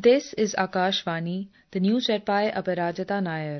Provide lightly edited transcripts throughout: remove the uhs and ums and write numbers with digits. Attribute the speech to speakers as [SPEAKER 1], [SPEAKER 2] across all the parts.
[SPEAKER 1] This is Akashvani, the news read by Aparajita Nair.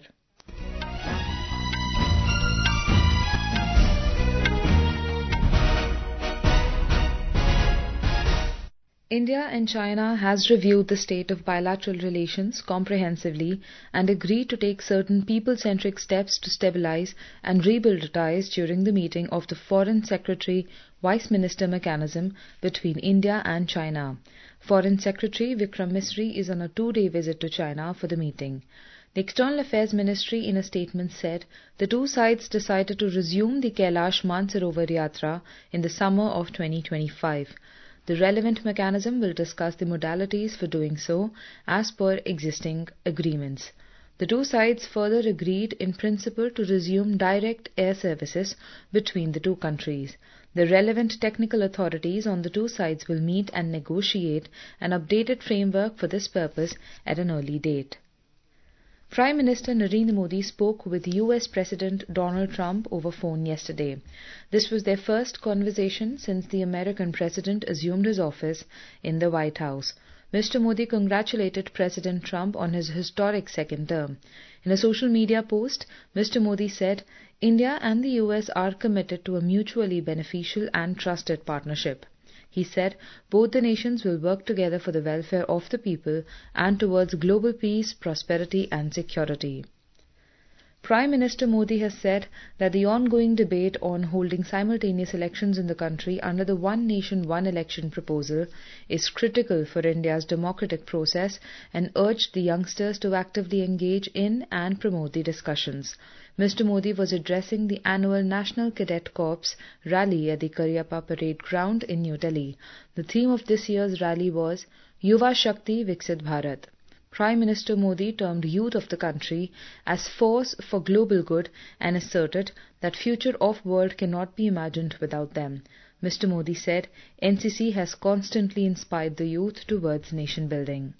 [SPEAKER 1] India and China has reviewed the state of bilateral relations comprehensively and agreed to take certain people-centric steps to stabilize and rebuild ties during the meeting of the Foreign Secretary Vice Minister mechanism between India and China. Foreign Secretary Vikram Misri is on a 2-day visit to China for the meeting. The External Affairs Ministry in a statement said the two sides decided to resume the Kailash Mansarovar Yatra in the summer of 2025. The relevant mechanism will discuss the modalities for doing so as per existing agreements. The two sides further agreed in principle to resume direct air services between the two countries. The relevant technical authorities on the two sides will meet and negotiate an updated framework for this purpose at an early date. Prime Minister Narendra Modi spoke with US President Donald Trump over phone yesterday. This was their first conversation since the American president assumed his office in the White House. Mr. Modi congratulated President Trump on his historic second term. In a social media post, Mr. Modi said, "India and the US are committed to a mutually beneficial and trusted partnership." He said both the nations will work together for the welfare of the people and towards global peace, prosperity and security. Prime Minister Modi has said that the ongoing debate on holding simultaneous elections in the country under the One Nation, One Election proposal is critical for India's democratic process and urged the youngsters to actively engage in and promote the discussions. Mr. Modi was addressing the annual National Cadet Corps rally at the Karyappa Parade Ground in New Delhi. The theme of this year's rally was Yuva Shakti Viksit Bharat. Prime Minister Modi termed youth of the country as force for global good and asserted that future of world cannot be imagined without them. Mr. Modi said NCC has constantly inspired the youth towards nation building.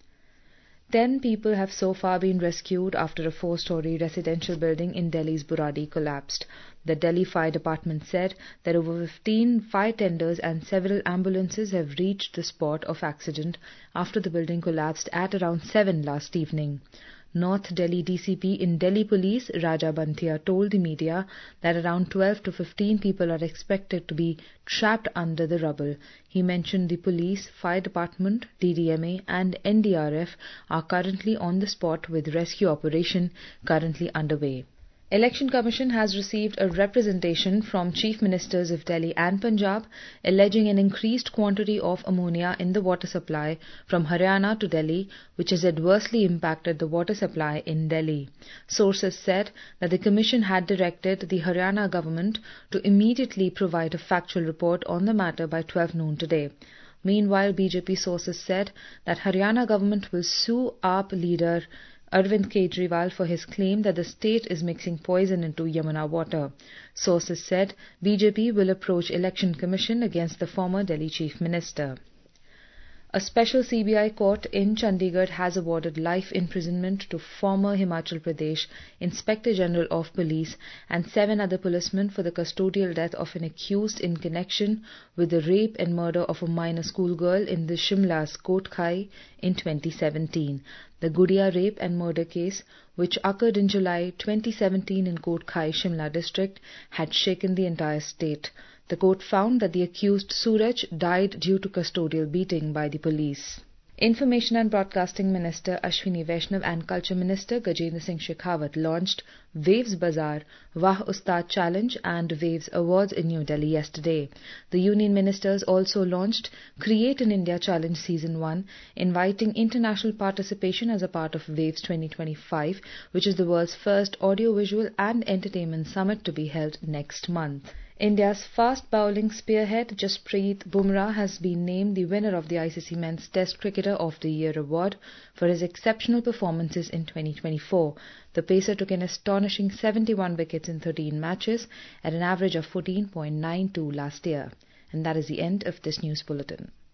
[SPEAKER 1] 10 people have so far been rescued after a 4-story residential building in Delhi's Buradi collapsed. The Delhi Fire Department said that over 15 fire tenders and several ambulances have reached the spot of accident after the building collapsed at around 7 last evening. North Delhi DCP in Delhi Police, Raja Banthia, told the media that around 12 to 15 people are expected to be trapped under the rubble. He mentioned the police, fire department, DDMA and NDRF are currently on the spot with rescue operation currently underway. Election Commission has received a representation from Chief Ministers of Delhi and Punjab alleging an increased quantity of ammonia in the water supply from Haryana to Delhi, which has adversely impacted the water supply in Delhi. Sources said that the Commission had directed the Haryana government to immediately provide a factual report on the matter by 12 noon today. Meanwhile, BJP sources said that Haryana government will sue AAP leader Arvind Kejriwal for his claim that the state is mixing poison into Yamuna water. Sources said BJP will approach Election Commission against the former Delhi Chief Minister. A special CBI court in Chandigarh has awarded life imprisonment to former Himachal Pradesh Inspector General of Police and 7 other policemen for the custodial death of an accused in connection with the rape and murder of a minor schoolgirl in the Shimla's Kotkhai in 2017. The Gudia rape and murder case, which occurred in July 2017 in Kotkhai, Shimla district, had shaken the entire state. The court found that the accused Suraj died due to custodial beating by the police. Information and Broadcasting Minister Ashwini Vaishnav and Culture Minister Gajendra Singh Shekhawat launched Waves Bazaar, Wah Ustad Challenge and Waves Awards in New Delhi yesterday. The Union Ministers also launched Create in India Challenge Season 1, inviting international participation as a part of Waves 2025, which is the world's first audiovisual and entertainment summit to be held next month. India's fast bowling spearhead Jasprit Bumrah has been named the winner of the ICC Men's Test Cricketer of the Year award for his exceptional performances in 2024. The pacer took an astonishing 71 wickets in 13 matches at an average of 14.92 last year. And that is the end of this news bulletin.